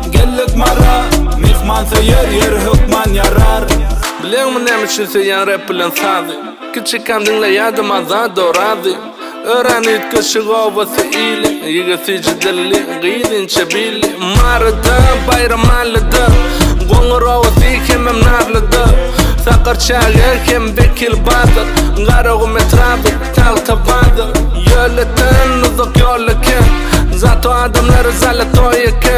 Gellik mara Mihman yer hükman yarar. Biliyor mu ne için sen rap bilen sadı? Küçük kamdinle yadım azad oradi. Öğrenit kışık ovası ili Yigasici dilli gıydin çebili. Marıda bayram allıda Gongur ovası kemem narlıda. Sakar çağır kem bekil badır. Garogum etrafı tal tabadır. Yöletin uzak yollaken Zato adamları zalet oyeken.